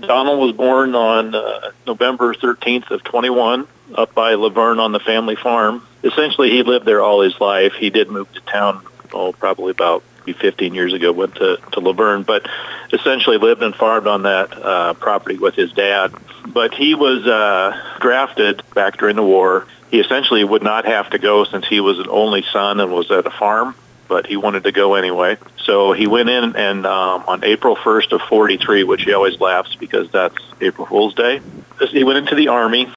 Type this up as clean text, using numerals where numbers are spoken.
Donald was born on November 13th of 21 up by Laverne on the family farm. Essentially, he lived there all his life. He did move to town, probably about 15 years ago, went to Laverne, but essentially lived and farmed on that property with his dad. But he was drafted back during the war. He essentially would not have to go since he was an only son and was at a farm, but he wanted to go anyway. So he went in, and on April 1st of 43, which he always laughs because that's April Fool's Day, he went into the Army.